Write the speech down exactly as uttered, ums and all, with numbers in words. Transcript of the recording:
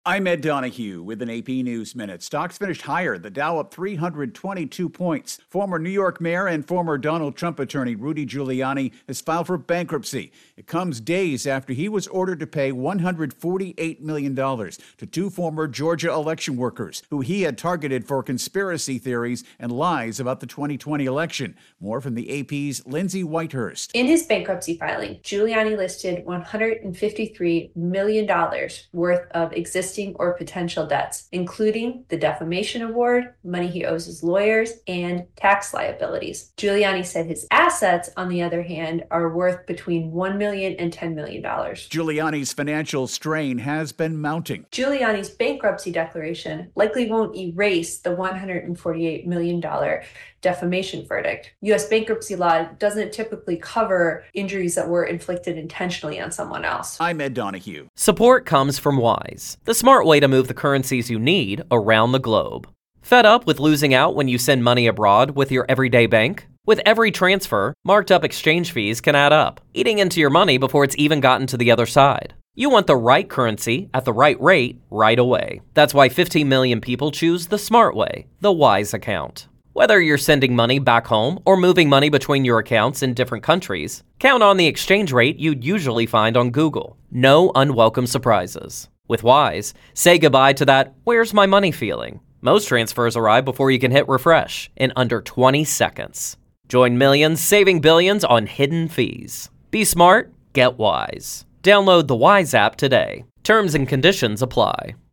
I'm Ed Donahue with an A P News Minute. Stocks finished higher. The Dow up three hundred twenty-two points. Former New York mayor and former Donald Trump attorney Rudy Giuliani has filed for bankruptcy. It comes days after he was ordered to pay one hundred forty-eight million dollars to two former Georgia election workers who he had targeted for conspiracy theories and lies about the twenty twenty election. More from the A P's Lindsay Whitehurst. In his bankruptcy filing, Giuliani listed one hundred fifty-three million dollars worth of existing or potential debts, including the defamation award, money he owes his lawyers, and tax liabilities. Giuliani said his assets, on the other hand, are worth between one million dollars and ten million dollars. Giuliani's financial strain has been mounting. Giuliani's bankruptcy declaration likely won't erase the one hundred forty-eight million dollars defamation verdict. U S bankruptcy law doesn't typically cover injuries that were inflicted intentionally on someone else. I'm Ed Donahue. Support comes from Wise, the smart way to move the currencies you need around the globe. Fed up with losing out when you send money abroad with your everyday bank? With every transfer, marked up exchange fees can add up, eating into your money before it's even gotten to the other side. You want the right currency at the right rate right away. That's why fifteen million people choose the smart way, the Wise account. Whether you're sending money back home or moving money between your accounts in different countries, count on the exchange rate you'd usually find on Google. No unwelcome surprises. With Wise, say goodbye to that "where's my money" feeling. Most transfers arrive before you can hit refresh in under twenty seconds. Join millions saving billions on hidden fees. Be smart, get Wise. Download the Wise app today. Terms and conditions apply.